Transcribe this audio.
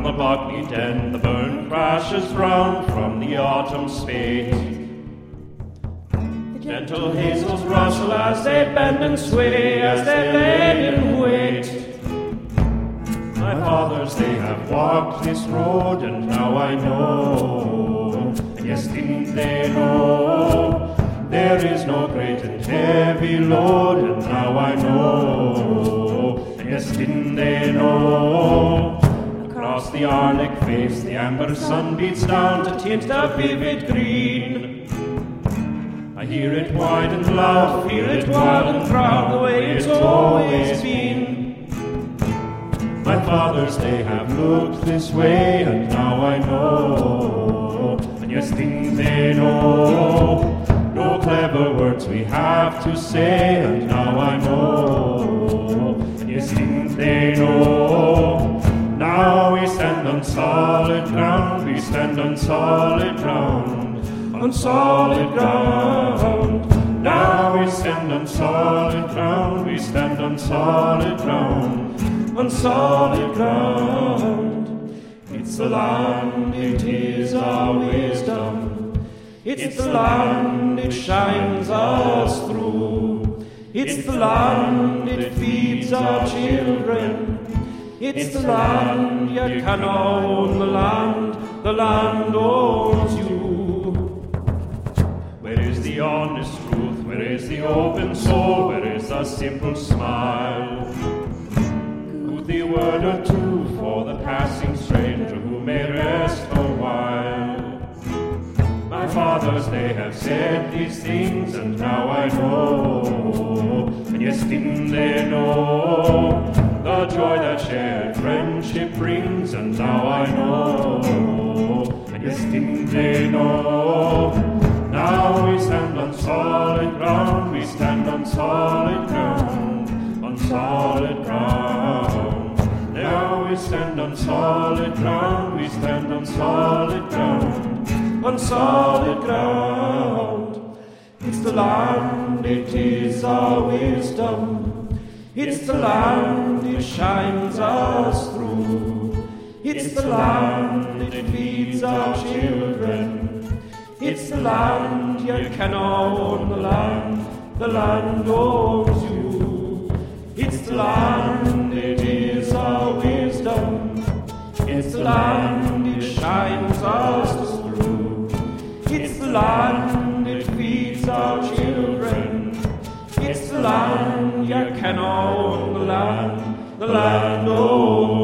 the boggy den, the burn crashes round from the autumn spate. The gentle hazels rustle as they bend and sway, as they lay in wait. My fathers, they have walked this road, and now I know. And yes, didn't they know? There is no great and heavy load, and now I know. And yes, didn't they know? Across the Arlick face, the amber sun beats down to tint the vivid green. I hear it wide and loud, feel it wild and proud, the way it's always been. My fathers, they have looked this way, and now I know. And yes, things they know. No clever words we have to say, and now I know. And yes, things they know. Now we stand on solid ground, we stand on solid ground, on solid ground. Now we stand on solid ground, we stand on solid ground, on solid ground. It's the land, it is our wisdom. It's the land, it shines us through. It's the land, it feeds our children. It's the land, you can own the land owns you. Where is the honest truth? Where is the open soul? Where is the simple smile? The word or two for the passing stranger who may rest a while. My fathers, they have said these things, and now I know. And yes, didn't they know the joy that shared friendship brings, and now I know. And yes, didn't they know? Now we stand on solid ground, we stand on solid ground, on solid ground. Now we stand on solid ground, we stand on solid ground, on solid ground. It's the land, it is our wisdom. It's the land, it shines us through. It's the land, it feeds our children. It's the land, you can own the land owns you. It's the land, it is our wisdom. It's the land, it shines us through. It's the land, it feeds our children. It's the land, you can own the land owns you.